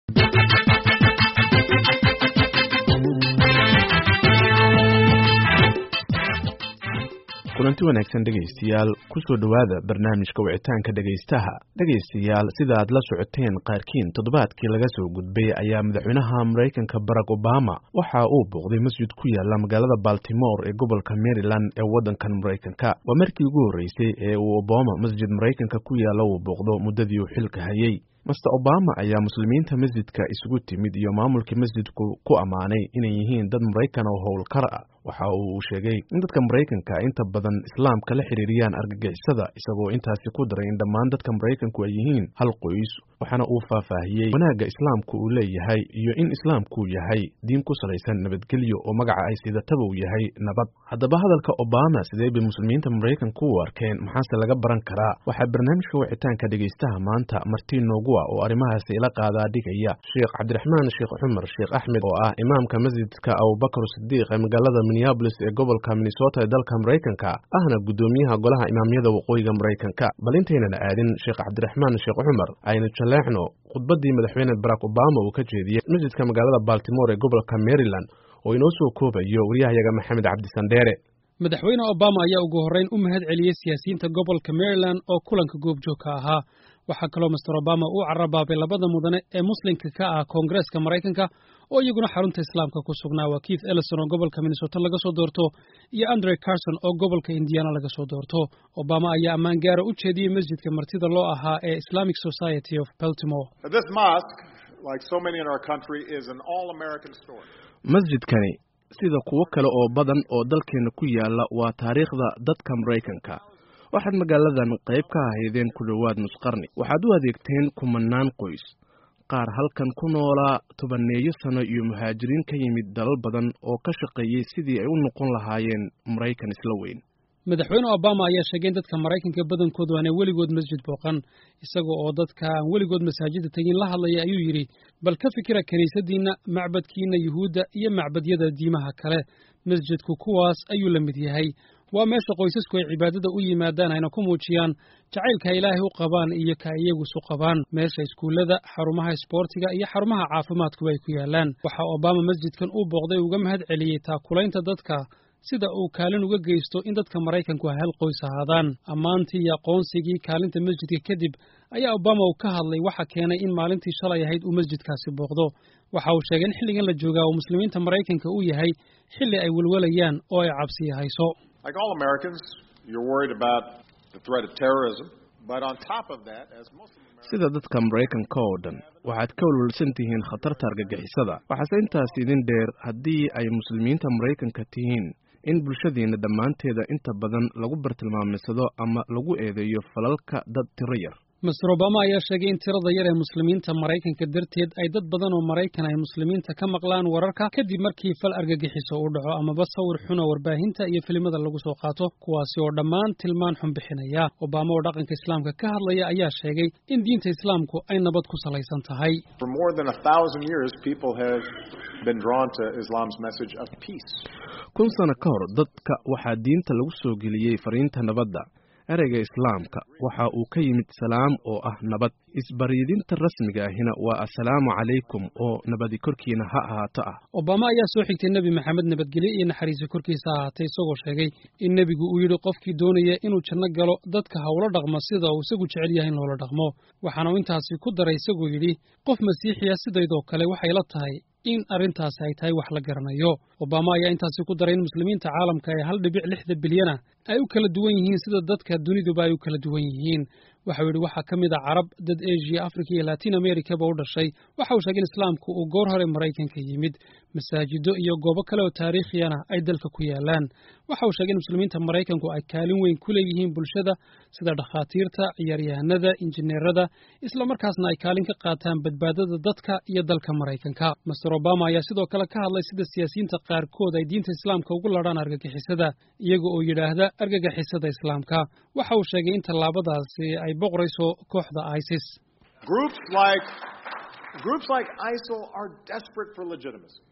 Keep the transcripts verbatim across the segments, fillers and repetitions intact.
kulanti wanaagsan dhegaystayaal ku soo dhawaada barnaamijka wicitaanka dhegaystaha dhegaystayaal sida aad la socoteen qaarkiin toddobaadkii laga soo gudbay ayaa madaxweynaha Mareykanka Barack Obama waxa uu booqday masjid ku yaala magaalada Baltimore ee gobolka Maryland ee wadankan Mareykanka waa markii ugu horeysay ee uu Obama masjid Mareykanka ku yaala uu booqdo muddadii uu xilka hayay Mister Obama ayaa muslimiinta masjidka isugu timid iyo maamulka masjidku ku amaanay inay yihiin dad Mareykan oo howlkar ah waxa uu sheegay in dadka Mareykanka inta badan islaamka la xiriiriyaan argagixisada isagoo intaasi ku daray in dhammaan dadka Mareykanku ay yihiin hal qoys waxana uu faahfaahiyay wanaaga islaamku uu leeyahay iyo in islaamku yahay diin ku salaysan nabadgelyo oo magaca ay sidataba uu yahay nabad haddaba hadalka Obama sidee bay muslimiinta Mareykanku u arkeen maxaase laga baran karaa waxa barnaamijka wicitaanka dhegaystaha maanta Martin Noogu oo arrimahaas ila qaadaa dhigaya Sheekh Cabdiraxmaan Sheekh Cumar Sheekh Axmed oo ah imaamka masjidka Abu Bakr Siddiq ee magaalada Minneapolis ee gobolka Minnesota ee dalka Mareykanka ahna gudoomiyaha golaha imaamyada waqooyiga Mareykanka balintayna aadin Sheekh Cabdiraxmaan Sheekh Cumar ayna jaleexno khudbadii madaxweyne Barack Obama uu ka jeediyay masjidka magaalada Baltimore ee gobolka Maryland oo inoo soo koobayo wariyahayaga Maxamed Cabdi Sandere madaxweyne Obama ayaa ugu horeyn u mahad celiyay siyaasiyiinta gobolka Maryland oo kulanka goobjoogka ahaa waxa kaloo Mister Obama uu carabaabay labada mudane ee muslimka ka ah Koongreeska Mareykanka oo iyaguna xarunta islaamka ku sugnaa waa Keith Ellison oo gobolka Minnesota laga soo doorto iyo Andre Carson oo gobolka Indiana laga soo doorto Obama ayaa ammaan gaar u jeediyay masjidka martida loo ahaa ee Islamic Society of Baltimore. This mosque, like so many in our country, is an all-American story. Masjidkani sida kuwa kale oo badan oo dalkeena ku yaala waa taariikhda dadka Mareykanka waxaad magaaladan qayb ka ahaydeen ku dhawaad nus qarni waxaad u adeegteen kumanaan qoys qaar halkan ku noolaa tobaneeyo sano iyo muhaajiriin ka yimid dalal badan oo ka shaqeeyay sidii ay u noqon lahaayeen Mareykan isla weyn madaxweyne Obama ayaa sheegay dadka Mareykanka badankoodu aanay weligood masjid booqan isagoo oo dadka aan weligood masaajida tagin la hadlaya ayuu yiri bal ka fikira kaniisadiina macbadkiina Yuhuudda iyo macbadyada diimaha kale masjidku kuwaas ayuu la mid yahay waa meesha qoysasku ay cibaadada u yimaadaan ayna ku muujiyaan jacaylka Ilaahay u qabaan iyo ka iyagu isu qabaan meesha iskuulada xarumaha isboortiga iyo xarumaha caafimaadku ay ku yaalaan waxa Obama masjidkan uu booqday uga mahad celiyay taakulaynta dadka sida uu kaalin uga geysto in dadka Mareykanku ay hal qoys ahaadaan ammaantii iyo aqoonsigii kaalinta masjidka kadib ayaa Obama uu ka hadlay waxa keenay in maalintii shalay ahayd uu masjidkaasi booqdo waxa uu sheegay in xilligan la joogaa oo muslimiinta Mareykanka uu yahay xilli ay walwalayaan oo ay cabsi hayso Like all Americans, you're worried about the threat of terrorism, but on top of that, as Muslim Americans... sida dadka Mareykanka oo dhan waxaad ka walwalsan tihiin khatarta argagixisada waxaase intaas idin dheer haddii ay muslimiinta Mareykanka tihiin in bulshadeena dhammaanteeda inta badan lagu bartilmaamsado ama lagu eedeeyo falalka dad tiro yar Mister Obama ayaa sheegay in tirada yar ee muslimiinta Mareykanka darteed ay dad badan oo Mareykan ay muslimiinta ka maqlaan wararka kadib markii fal argagixiso uu dhaco ama sawir xun oo warbaahinta iyo filimada lagu soo qaato kuwaasi oo dhammaan tilmaan xun bixinaya Obama oo dhaqanka islaamka ka hadlaya ayaa sheegay in diinta islaamku ay nabad ku salaysan tahay For more than a thousand years people have been drawn to Islam's message of peace kun sano ka hor dadka waxaa diinta lagu soo geliyay fariinta nabadda ereyga islaamka waxa uu ka yimid salaam oo ah nabad isbariidinta rasmiga ahina waa assalaamu calaykum oo nabadi korkiina ha ahaato ah Obama ayaa soo xigtay Nabi Maxamed nabadgelyo iyo naxariis korkiisa ahaatay isagoo sheegay in nabigu uu yiri qofkii doonaya inuu janno galo dadka hawlo dhaqma sida uu isagu jecel yahay in loo dhaqmo waxaana uu intaasi ku daray isagoo yiri qof masiixiya sidaydoo kale waxay la tahay in arintaas ay tahay wax la garanayo Obama ayaa intaasi ku daray in muslimiinta caalamka ay hal dhibic lix bilyan ay u kala duwan yihiin sida dadka duniduba ay u kala duwan yihiin waxa uu yiri waxa kamid ah Arab dad Asia Afrika iyo Latin America ba u dhashay waxa uu sheegay in islaamku uu goor hore Mareykanka yimid masaajido iyo goobo kale oo taariikhiyana ay dalka ku yaalaan waxa uu sheegay in muslimiinta Mareykanku ay kaalin weyn ku leeyihiin bulshada sida dhakhaatiirta ciyaaryahanada injineerada isla markaasna ay kaalin ka qaataan badbaadada dadka iyo dalka Mareykanka Mister Obama ayaa sidoo kale ka hadlay sida siyaasiyiinta qaarkood ay diinta islaamka ugu ladhaan argagixisada iyaga oo yiraahda argagixisada islaamka waxa uu sheegay in tallaabadaasi ay boqorayso kooxda ISIS Groups like groups like ISIL are desperate for legitimacy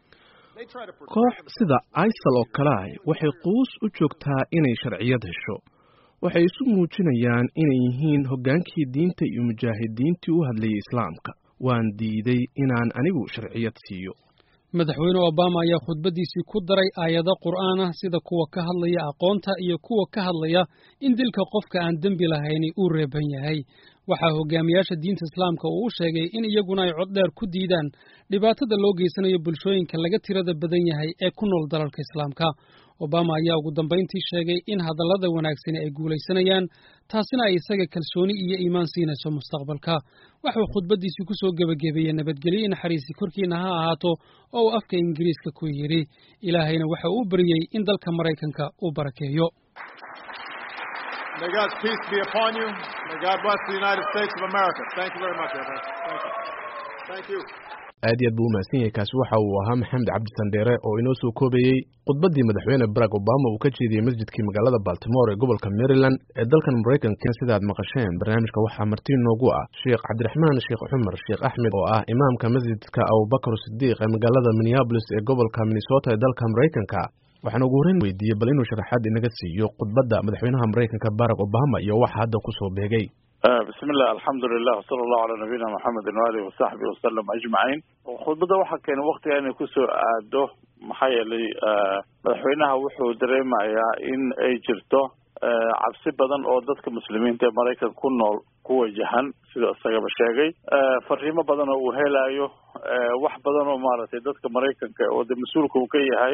koox sida ISIL oo kale ah waxay quus u joogtaa inay sharciyad hesho waxay isu muujinayaan inay yihiin hogaankii diinta iyo mujaahidiintii u hadlayay islaamka waan diiday inaan anigu sharciyad siiyo. madaxweyne obama ayaa khudbadiisii ku daray aayado qur'aan ah sida kuwa ka hadlaya aqoonta iyo kuwa ka hadlaya in dilka qofka aan dembi lahayni uu reeban yahay. waxaa hogaamiyaasha diinta islaamka uu u sheegay in iyaguna ay cod dheer ku diidaan dhibaatada loo geysanayo bulshooyinka laga tirada badan yahay ee ku nool dalalka islaamka. obama ayaa ugu dambayntii sheegay in hadallada wanaagsani ay guulaysanayaan, taasina ay isaga kalsooni iyo iimaan siinayso mustaqbalka. waxuu khudbadiisii ku soo gebagabeeyey nabadgelyo iyo naxariisi korkiina ha ahaato oo uu afka ingiriiska ku yidhi. ilaahayna waxa uu baryey in dalka Maraykanka uu barakeeyo. May God's peace be upon you. May God bless the United States of America. Thank you very much, everyone. Thank you. Thank you. aad iyo aad buu u mahadsan yahay. kaasi waxa uu ahaa maxamed cabdi sandheere oo inoo soo koobayey khudbaddii madaxweyne barack obama uu ka jeediyey masjidkii magaalada baltimore ee gobolka maryland ee dalkan maraykanka. sidaad maqasheen barnaamijka waxaa marti noogu ah sheekh cabdiraxmaan sheekh cumar sheekh axmed oo ah imaamka masjidka abubakar sidiiq ee magaalada minneapolis ee gobolka minnesota ee dalka maraykanka. waxaan ugu horreyn weydiiyey bal inuu sharaxaad inaga siiyo khudbadda madaxweynaha maraykanka barack obama iyo waxa hadda ku soo beegay. بسم الله الحمد لله وصلى الله على نبينا محمد وآله وصحبه وسلم أجمعين. خطبة waxaa keenay waqti inay ku soo aado maxay yeelay madaxweynaha wuxuu dareemayaa in ay jirto cabsi badan oo dadka muslimiinta ee Mareykanka ku nool ku wajahan sida isagaba sheegay fariimo badan oo uu helayo wax badan oo maaragtay dadka Mareykanka oo mas'uulka uu ka yahay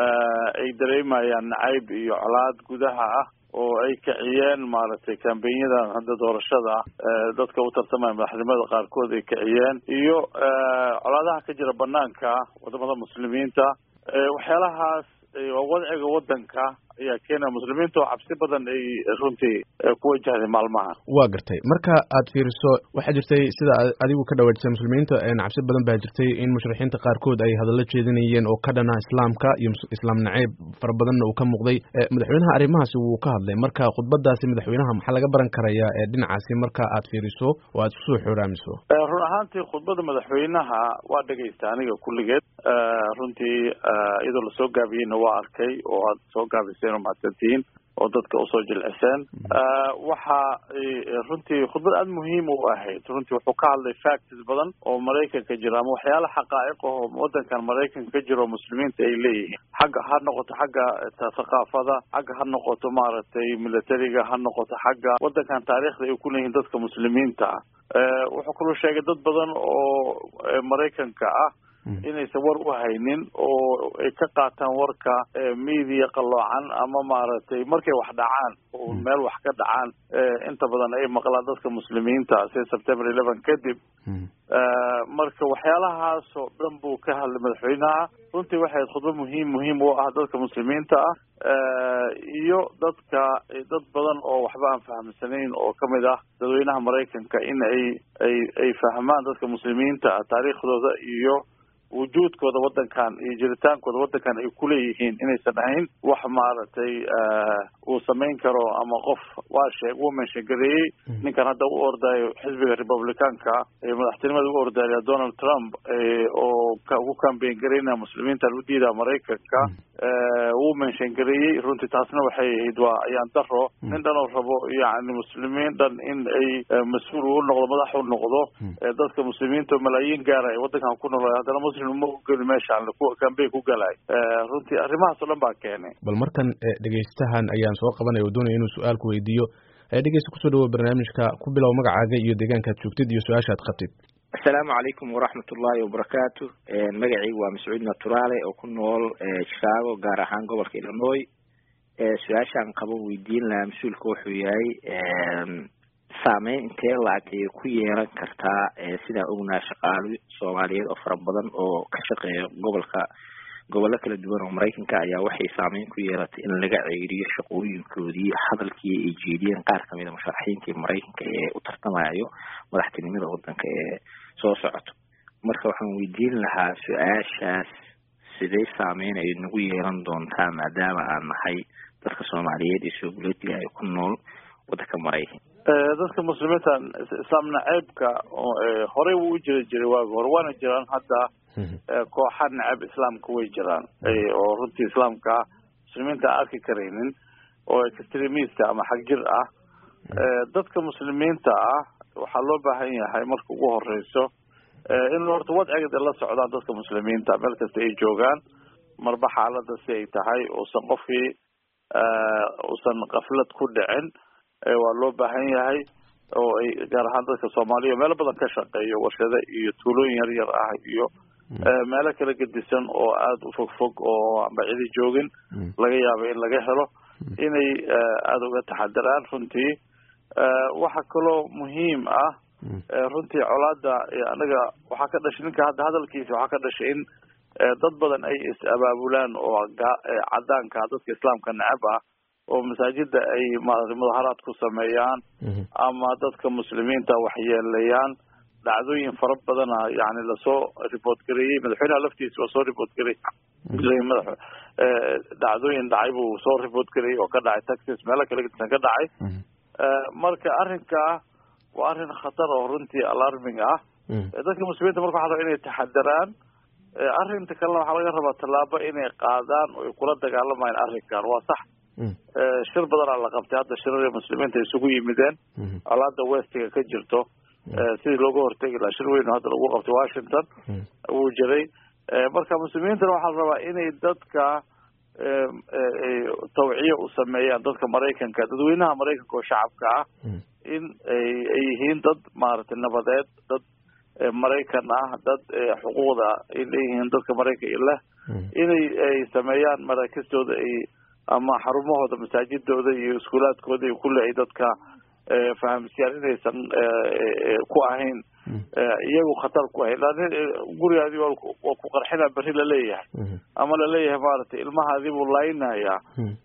ay dareemayaan nacayb iyo colaad gudaha ah oo ay kiciyeen maaragtay kambeynyadan hadda doorashada dadka u tartamaya madaxnimada qaarkood ay kiciyeen iyo colaadaha ka jira banaanka wadamada muslimiinta waxyaalahaas wadciga wadanka ayaa keenaya muslimiinta oo cabsi badan ay runtii ku wajahday maalmaha. waa gartay marka aad fiiriso waxaa jirtay sida adigu ka dhawaajisay muslimiinta cabsi badan baa jirtay in mushrixiinta qaarkood ay hadallo jeedinayeen oo ka dhana islaamka iyo islaam nacayb fara badanna uu ka muuqday. madaxweynaha arrimahaasi wuu ka hadlay. marka khudbadaasi madaxweynaha maxaa laga baran karayaa ee dhinacaasi marka aad fiiriso oo aad kusoo xooraamiso? run ahaantii khudbada madaxweynaha waa dhagaystay aniga kulligeed runtii iyadoo lasoo gaabiyeyna waa arkay oo aad soo gaabisay mahadsantihiin oo dadka usoo jilciseen. waxa runtii khudbad aad muhiim u ahayd. runtii wuxuu ka hadlay facts badan oo Mareykanka jira ama waxyaalo xaqaa'iq oo wadankan Mareykanka ka jiro muslimiinta ay leeyihiin xagga ha noqoto xagga thaqaafada xagga ha noqoto maaragtay militariga ha noqoto xagga wadankan taariikhda ay ku leeyihiin dadka muslimiinta ah. wuxuu kaloo sheegay dad badan oo Mareykanka ah inaysan war u haynin oo ay ka qaataan warka media qaloocan ama maaragtay markay wax dhacaan oo meel wax ka dhacaan inta badan ay maqlaan dadka muslimiinta sida September eleven kadib. marka waxyaalahaas oo dhan buu ka hadlay madaxweynaha. runtii waxay khudbad muhiim muhiim u ah dadka muslimiinta ah iyo dadka dad badan oo waxba aan fahamsanayn oo kamid ah dadweynaha Mareykanka in ay ay ay fahmaan dadka muslimiinta taariikhdooda iyo wujuudkooda wadankan iyo jiritaankooda wadankan ay ku leeyihiin inaysan ahayn wax maaragtay uu samayn karo ama qof waa sheeg uu meeshageeyey ninkan hadda u ordayo xisbiga Republicanka ee madaxtinimada u ordaya Donald Trump oo ka ugu campaign gareynaya muslimiinta u diida Mareykanka uu meeshageeyey. runtii taasna waxay ahayd waa ayaan daro nin dhan oo rabo yacni muslimiin dhan in ay mas'uul u noqdo madax u noqdo dadka muslimiinta malaayiin gaar ah wadankan ku nool haddana muslim ma ogol meeshaan ku campaign ku galay. runtii arrimahaas oo dhan baa keenay. bal markan dhageystahan ayaan soo qabanay oo doonaya inuu su'aal ku weydiiyo. dhageysta kusoo dhawo barnaamijka ku bilow magacaaga iyo deegaanka aad joogtid iyo su'aashaad qabtid. السلام عليكم ورحمة الله وبركاته. مجاعي ومسعود ناتورالي أو كنول شيكاغو غارهان غوبرك إلينوي. سؤاشان قبل ويدين لا مسؤول كوحوياي سامين intee lacag ay ku yeelan kartaa sida uuna shaqaale Soomaaliyeed oo fara badan oo ka shaqeeya gobolka gobolka kala duwan oo Mareykanka ayaa waxay saameyn ku yeelatay in laga ceeriyo shaqooyinkoodii hadalkii ay jeediyeen qaar kamid ah musharaxiinta Mareykanka ee u tartamayo madaxtinimada wadanka ee soo socoto. marka waxaan weydiin lahaa su'aashaas sidee saameyn ay nagu yeelan doontaa maadaama aan nahay dadka Soomaaliyeed ee soo guleedka ay ku nool wadanka Mareykanka. dadka muslimiinta islaam nacaybka hore uu jiri jiray waa hore waana jiraan hadda kooxaha nacab islaamka way jiraan oo runtii islaamka muslimiinta arki kareynin oo extremist ama xagjir ah. dadka muslimiinta ah waxaa loo baahan yahay marka ugu horeyso in horta wadciga la socdaan dadka muslimiinta meel kasta ay joogaan marba xaaladda si ay tahay uusan qofkii uusan qaflad ku dhicin waa loo baahan yahay oo ay gaar ahaan dadka Soomaaliya meel badan ka shaqeeyo warshado iyo tuulooyin yar yar ah iyo meelo kala gedisan oo aad u fog fog oo aan bacidi joogin laga yaabo in laga helo inay aad uga taxadaraan runtii waxa kaloo muhiim ah runtii colaada anaga waxa ka dhashay ninka hadda hadalkiisa waxa ka dhashay in dad badan ay is abaabulaan oo cadaanka dadka islaamka nacab ah oo masaajida ay mudaharaad ku sameeyaan ama dadka muslimiinta waxyeelayaan dhacdooyin fara badan yani la soo report gareeyay madaxweynaha laftiisa waa soo report gareeyay madax dhacdooyin dhacay buu soo report gareeyay oo ka dhacay Texas meel kale ka dhacay marka arrinka waa arrin khatar oo runtii alarming ah dadka muslimiinta marka waxa inay taxadaraan arrinta kale waxa laga rabaa talaabo inay qaadaan oo kula dagaalamaan arrinkan waa sax shir badan la qabtay hadda shirada muslimiinta isugu yimideen alaada westiga ka jirto sidii looga hortagi lahaa shir weyn hadda lagu qabtay Washington uu jiray marka muslimiinta waxa la rabaa inay dadka tawciye u sameeyaan dadka Mareykanka dadweynaha Mareykanka oo shacabka ah in ay yihiin dad maaragtay nabadeed dad Mareykan ah dad xuquuqda ay leeyihiin dadka Mareykanka ilaa inay ay sameeyaan maraakistooda ay ama xarumahooda masaajidooda iyo iskuulaadkooda iyo kulli ay dadka fahamsiiyaan inaysan ku ahayn iyagu khatar ku ahayn gurigaadii waa ku qarxina bari la leeyahay ama la leeyahay maaragtay ilmahaadii buu laaynayaa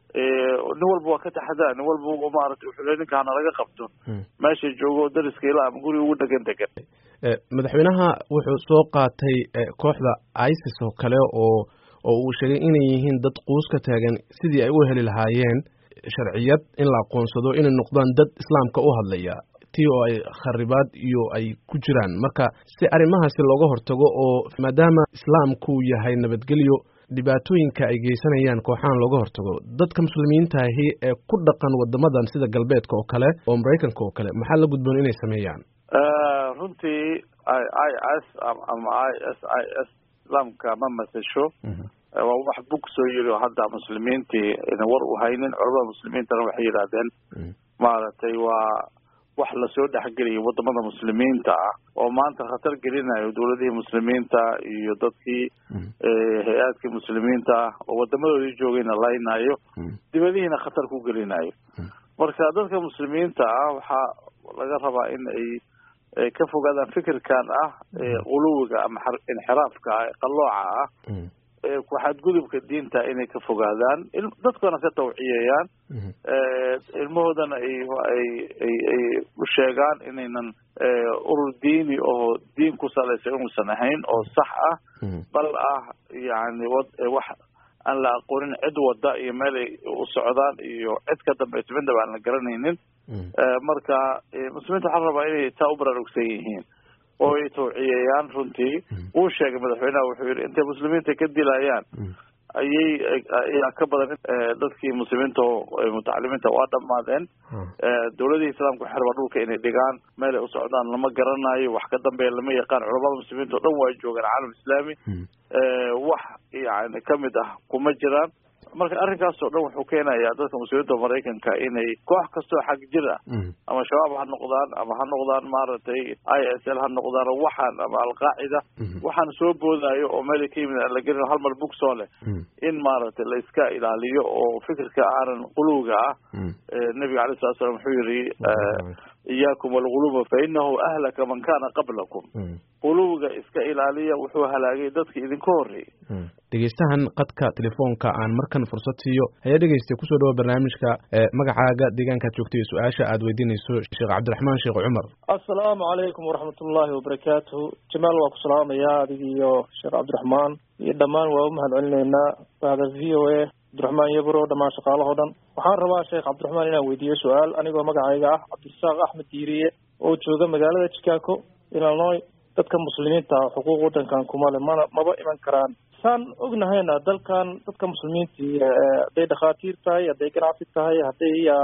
nin walba waa ka taxadaan nin walba maaragtay wuxuu ninkaana laga qabto meesha joogo dariska ilaa ama guriga ugu degan degan madaxweynaha wuxuu soo qaatay kooxda ISIS oo kale oo oo uu sheegay inay yihiin dad quus ka taagan sidii ay u heli lahaayeen sharciyad in la aqoonsado inay noqdaan dad islaamka u hadlaya tii oo ay kharibaad iyo ay ku jiraan marka si arrimahaasi looga hortago oo maadaama islaamku yahay nabadgelyo dhibaatooyinka ay geysanayaan kooxahan looga hortago dadka muslimiinta ahi ee ku dhaqan wadamadan sida galbeedka oo kale oo Mareykanka oo kale maxaa la gudboon inay sameeyaan runtii I S ama I S I S islaamka ma masasho waa wax bug soo yiri hadda muslimiintii in war u haynin culimada muslimiinta waxay yiraahdeen maaragtay waa wax la soo dhaxgeliyay wadamada muslimiinta ah oo maanta khatar gelinayo dawladihii muslimiinta iyo dadkii hay'adka muslimiinta oo wadamadooda joogayna laynayo dibadiina khatar ku gelinayo marka dadka muslimiinta ah waxa laga rabaa in ay ka fogaadaan fikirkan ah quluwiga ama inxiraafka qalooca ah ku xadgudubka diinta inay ka fogaadaan dadkana ka tawciyayaan ilmahoodana ay ay ay u sheegaan inaynan urur diini oo diin ku salaysan uusan ahayn oo sax ah bal ah yani wax aan la aqoonin cid wada iyo meel ay u socdaan iyo cid ka dambaysa midna aan la garanaynin marka muslimiinta waxaa rabaa inay taa u baraarugsan yihiin oo ay tawciyayaan runtii uu sheegay madaxweynaha wuxuu yidhi intay muslimiinta ka dilayaan ayay ayaa ka badan dadkii muslimiinta oo mutacalimiinta waa dhammaadeen dawladihii islaamku xirba dhulka inay dhigaan meel ay u socdaan lama garanayo wax ka dambeeya lama yaqaan culamada muslimiinta oo dhan waa joogaan caalam islaami wax yani kamid ah kuma jiraan marka arrinkaas oo dhan wuxuu keenayaa dadka muslimiinta Mareykanka inay koox kasto xaq jir ah ama shabaab ha noqdaan ama ha noqdaan maaragtay I S L ha noqdaan waxaan ama al-qaacida waxaan soo boodayo oo meel ka yimid la gelin hal mar bug soo leh in maaragtay la iska ilaaliyo oo fikirka aanan quluuga ah nabiga calaysalaatu wasalaam wuxuu yiri iyaakum wal-ghuluba fa innahu ahlaka man kana qablakum quluuga iska ilaaliya wuxuu halaagay dadka idinka horeeyay dhegeystahan qadka telefoonka aan markan fursad siiyo ayaa dhegeystay kusoo dhawo barnaamijka magacaaga deegaanka joogtay su'aasha aad weydiinayso Sheekh Cabdiraxmaan Sheekh Cumar Assalaamu alaykum wa rahmatullahi wa barakatuh Jamaal waa ku salaamaya adigiyo Sheekh Cabdiraxmaan iyo dhamaan waa u mahadcelinaynaa baada V O A Cabdiraxmaan Yabro dhamaan shaqaalaha dhan waxaan rabaa Sheekh Cabdiraxmaan inaan weydiiyo su'aal anigoo magacayga ah Cabdirasaaq Axmed Diiriye oo jooga magaalada Chicago Illinois dadka muslimiinta xuquuq wadankan kuma leh maba iman karaan saan ognahayna dalkan dadka muslimiinta haday dhakhaatiir tahay haday ganacsi tahay haday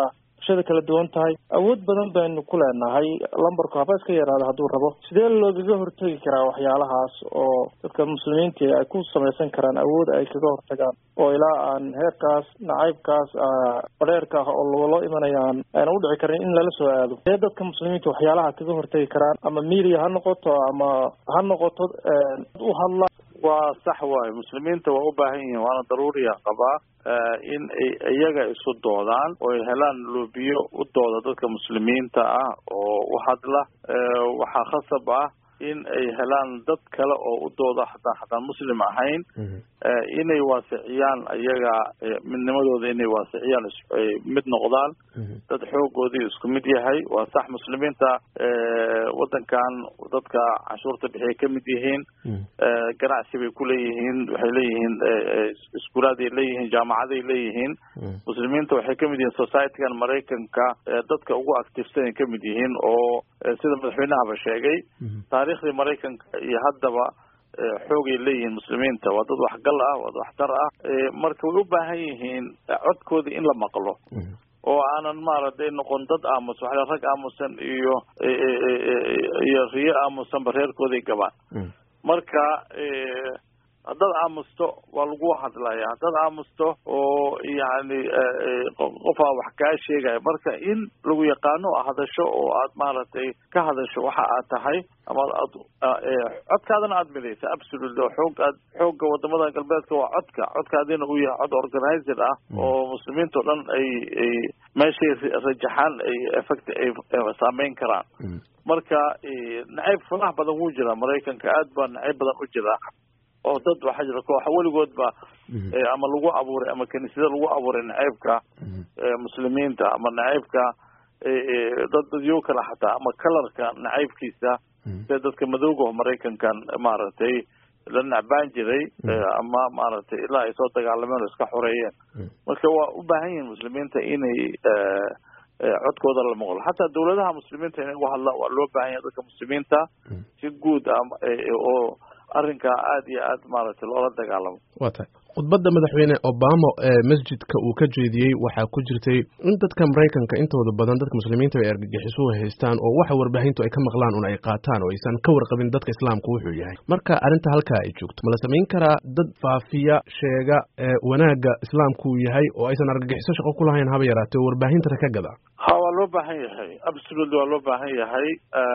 bulshada kala duwan tahay awood badan baynu ku leenahay lambarku haba iska yaraada hadduu rabo sidee loogaga hortagi karaa waxyaalahaas oo dadka muslimiinta ay ku samaysan karaan awood ay kaga hortagaan oo ilaa aan heerkaas nacaybkaas badheerka ah oo loo imanayaan ayna u dhici karin in lala soo aado sidee dadka muslimiinta waxyaalaha kaga hortagi karaan ama media ha noqoto ama ha noqoto u hadla waa sax waayo muslimiinta waa u baahan yihiin waana daruuriya qabaa in ay iyaga isu doodaan oo ay helaan loobiyo u dooda dadka muslimiinta ah oo u hadla waxaa khasab ah in ay helaan dad kale oo u dooda hataa hataan muslim ahayn inay waasiciyaan iyaga midnimadooda inay waasiciyaan mid noqdaan dad xoogoodii isku mid yahay waa sax muslimiinta wadankan dadka canshuurta bixiyay ka mid yihiin ganacsi bay ku leeyihiin waxay leeyihiin iskuulaaday leeyihiin jaamacaday leeyihiin muslimiinta waxay ka mid yihiin societygan maraykanka dadka ugu activesan ka mid yihiin oo sida madaxweynahaba sheegay taariikhdii maraykanka iyo haddaba xoogay leeyihiin muslimiinta waa dad waxgal ah waa dad waxtar ah marka way u baahan yihiin codkooda in la maqlo oo aanan maaragtay noqon dad aamus waxla rag aamusan iyo iyo riyo aamusanba reerkooday gabaan marka haddaad aamusto waa lagu hadlaya haddaad aamusto oo yani qofaa wax kaa sheegaya marka in lagu yaqaano hadasho oo aad maaragtay ka hadasho waxa aad tahay ama aad codkaadana aad midaysa absolutely oo xoog aad xoogga wadamada galbeedka waa codka codkaadina uu yahay cod organizer ah oo muslimiinta o dhan ay ay meeshay rajaxaan ay effect ay saameyn karaan marka nacayb farax badan wuu jiraa maraykanka aad baa nacayb badan u jira oo dad waxaa jira kooxa weligoodba ama lagu abuuray ama kaniisada lagu abuuray nacaybka muslimiinta ama nacaybka dad dadyo kale xataa ama kalarka nacaybkiisa sida dadka madowga maraykankan maaragtay la nacbaan jiray ama maaragtay ilaa ay soo dagaalameen oo iska xoreeyeen marka waa u baahan yihiin muslimiinta inay codkooda la maqlo xataa dawladaha muslimiinta inay uga hadlaan waa loo baahan yahay dadka muslimiinta si guud oo arrinka aad iyo aad maaragtay loola dagaalamo waa tahay khudbadda madaxweyne obama ee masjidka uu ka jeediyey waxaa ku jirtay in dadka maraykanka intooda badan dadka muslimiinta ay argagixiso haystaan oo waxa warbaahintu ay ka maqlaan un ay qaataan oo aysan ka warqabin dadka islaamku wuxuu yahay marka arrinta halkaa ay joogto ma la samayn karaa dad faafiya sheega wanaagga islaamku uu yahay oo aysan argagixiso shaqo ku lahayn haba yaraatee oo warbaahintana ka gada ha waa loo baahan yahay absolutely waa loo baahan yahay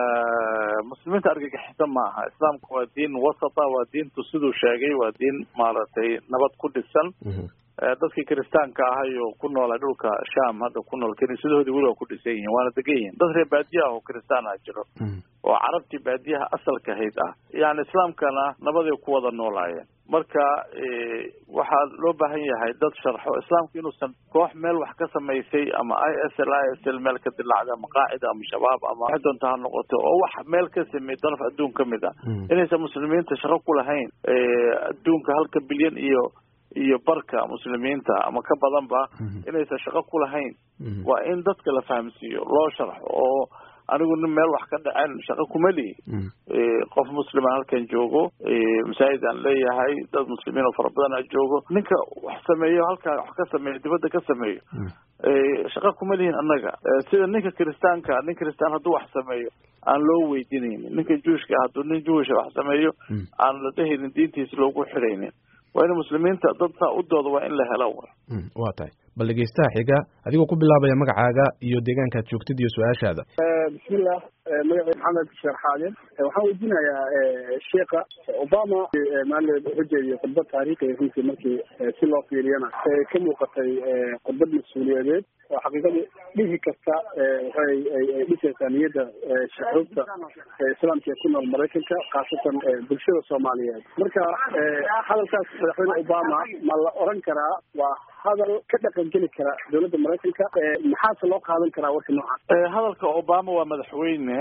muslimiinta argagixisa maaha islaamku waa diin wasata waa diintu siduu sheegay waa diin maaragtay nabad ku dhisan dadkii kiristaanka ahay oo ku noolaa dhulka sham hadda ku nool kiniisadahoodii weli waa ku dhisan yihiin waana degan yihiin dad reer baadiya ah oo kiristaan ah jiro oo carabtii baadiyaha asalka ahayd ah yani islaamkana nabaday ku wada noolaayeen marka waxaa loo baahan yahay dad sharxo islaamku inuusan koox meel wax ka samaysay ama i s l i s l meel ka dilacda ama qaacida ama shabaab ama wax doonta ha noqoto oo wax meel ka sameey daraf adduun ka mid ah inaysan muslimiinta shaqo ku lahayn adduunka halka bilyan iyo iyo barka muslimiinta ama ka badanba inaysan shaqo ku lahayn waa in dadka la fahamsiiyo loo sharxo oo anigu nin meel wax ka dhaceen shaqo kuma lihi qof muslima halkan joogo masaajid aan leeyahay dad muslimiin oo fara badan a joogo ninka wax sameeyo halkaa wax ka sameeyo dibadda ka sameeyo shaqo kuma lihin annaga sida ninka kiristaanka nin kiristaan hadduu wax sameeyo aan loo weydiinaynin ninka juushka hadduu nin juwisha wax sameeyo aan la dhehaynin diintiisa loogu xidhaynin waa in muslimiinta dad saa u dooda waa in la helo waa tahay bal dhegeystaha xiga adigoo ku bilaabaya magacaaga iyo deegaankaad joogtid iyo su-aashaada bismillah magacay maxamed sheekh xaalim waxaan weydiinayaa sheekha obama maalin wuxuu jeediyey khudbad taariikhiya runtii markii si loo fiiriyana ka muuqatay khudbad mas-uuliyadeed oo xaqiiqadii dhihi kasta waxay ay dhisaysaa niyadda shucuubta islaamka ee ku nool maraykanka khaasatan bulshada soomaaliyeed marka hadalkaas madaxweyne obama ma la oran karaa waa hadal ka dhaqan geli kara dawladda maraykanka maxaase loo qaadan karaa warka noocaas hadalka obama waa madaxweyne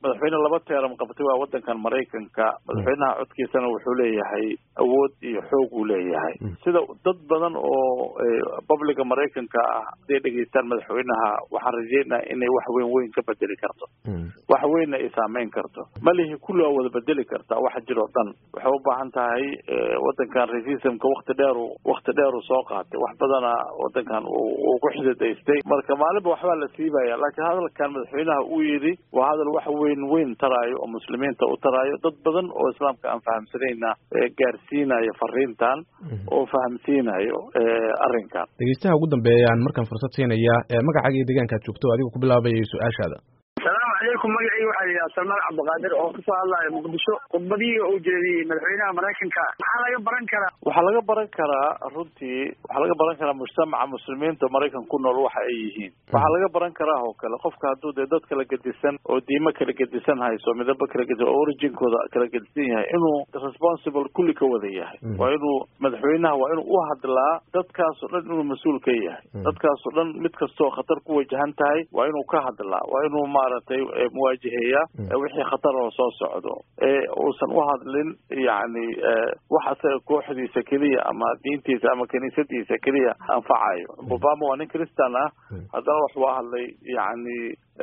madaxweyne laba teeram qabtay waa wadankan maraykanka madaxweynaha codkiisana wuxuu leeyahay awood iyo xoog uu leeyahay sida dad badan oo publica maraykanka ah haday dhegeystaan madaxweynaha waxaan rajeynayaa inay wax weyn weyn ka bedeli karto wax weyn ay saameyn karto malihi kulli wada bedeli karta wax jiro dhan waxay u baahan tahay wadankan racismka waqti dheer waqti dheer soo qaatay wax badan wadankan uu ku xidaystay marka maalinba waxba la siibaya laakiin hadalkan madaxweynaha uu yiri waa hadal wax weyn weyn taraayo oo muslimiinta u taraayo dad badan oo islaamka aan fahamsanayna gaarsiinayo fariintan oo fahamsiinayo arrinkan dhegeystaha ugu dambeeyaan markaan fursad siinaya magacaaga iyo deegaanka aad joogto adiga ku bilaabayay su'aashaada السلام عليكم مجيء واحد يا سلمان عبد القادر أو كسر الله مقدسه قبضي أو جدي مدحينا مراكن كا حلا يبرن كرا وحلا يبرن كرا رنتي وحلا يبرن كرا مجتمع مسلمين تمريكان كنا روح أيهين وحلا يبرن كرا هو كلا خوف كهدو دات كلا قديسن أو ديما كلا قديسن هاي سو مذا بكلا قديس أوريجين كذا كلا قديسين هاي إنه responsible كل كوذيه وإنه مدحينا وإنه واحد لا دات كاسر إنه مسؤول كيه دات كاسر متكسر خطر قوة جهنتاي وإنه كهد لا وإنه ما مواجهية وحي خطر وصو سعودو وصن وهادلين يعني وحسا كوحدي سكرية أما دينتي أما كنيستي سكرية أنفعايو بابا وانين كريستانا هذا روح وهالي يعني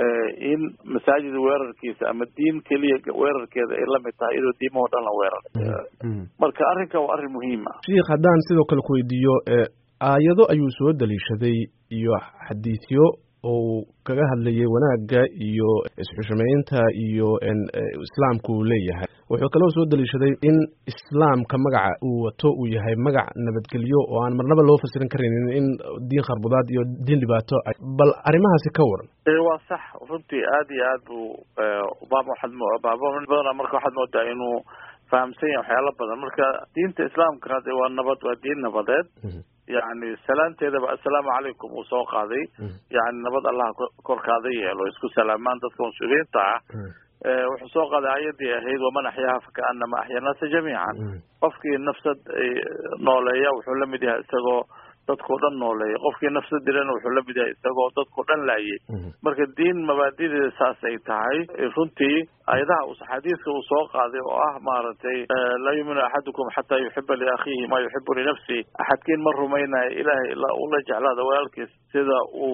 إن مساجد ويرر كيس أما الدين كلية ويرر كذا إلا متايدو دي مودانا ويرر مركا أرنكا وأرن مهمة شيخ هدان سيدو كالكويديو آيادو أيو سود دليشدي إيو حديثيو oo kaga hadlayay wanaagga iyo isxushmeynta iyo islaamku leeyahay wuxuu kaloo soo daliishaday in islaamka magaca uu wato uu yahay magac nabadgelyo oo aan marnaba loo fasirin karin in diin kharbudaad iyo diin dhibaato bal arrimahaasi ka waran ee waa sax runtii aad iyo aad uu baab waxad baab badan marka waxad moodaa inuu fahamsan yahay waxyaalo badan marka diinta islaamka hadda waa nabad waa diin nabadeed يعني سلام تيدا السلام عليكم وسوق هذه يعني نبض الله كركاذي لو يسكو سلامان تكون سورين تاع وحسوق هذا عيدي هيد ومن أحياها فكأنما أحيا الناس جميعا قفكي النفس نولية وحلم ديها استغو dadku dhan nooleeyo qofkii nafsad dilan wuxuu la biday isagoo dadku dhan laayay marka diin mabaadi'da saas ay tahay runtii ayadaha uu xadiiska uu soo qaaday oo ah maartay la yuminu ahadukum hatta yuhibba li akhihi ma yuhibbu li nafsihi ahadkiin mar rumayna ilaahay illa uu la jeclaado walaalkiis sida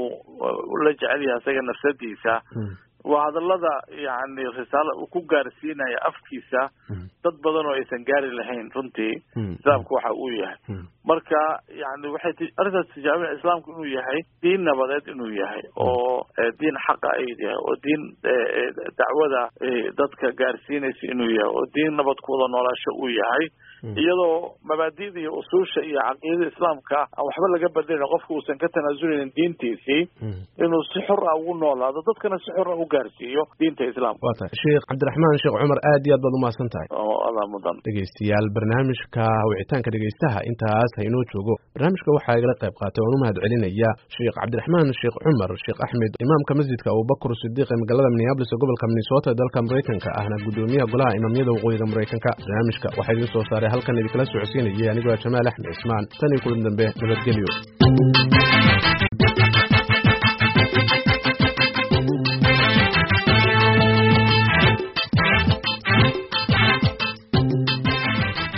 uu la jecel yahay isaga nafsadiisa وهذا اللذا يعني رسالة وكوجار سينا يا أفكيسا ضد بدن وإنسان جاري لهين رنتي زاب كوحة وياه مركا يعني واحد أرجع تجامع الإسلام كأنه يهاي دين نبضات إنه يهاي أو دين حق أيديه ودين دعوة ضد كجار سينا إنه يهاي ودين نبض كولا نولا شو يهاي iyadoo mabaadi'da iyo usuusha iyo caqiidada islaamka aan waxba laga bedelin qofku uusan ka tanaasulaynin diintiisii inuu si xor ah ugu noolaado dadkana si xor ah u gaarsiiyo diinta islaamka waa tahay sheekh cabdiraxmaan sheekh cumar aad iyo aad baad u mahadsan tahay oo allah mudan dhegeystayaal barnaamijka wicitaanka dhegeystaha intaas haynoo joogo barnaamijka waxaa igala qayb qaatay oon u mahad celinaya sheekh cabdiraxmaan sheekh cumar sheekh axmed imaamka masjidka abubakar sidiiq ee magaalada minneapolis ee gobolka minnesota ee dalka maraykanka ahna gudoomiyaha golaha imaamyada waqooyiga maraykanka barnaamijka waxaa idin soo saaray halkan idinkala socodsiinayay anigoo Jamaal Axmed Ismaan tan iyo kulan dambe nabadgelyo.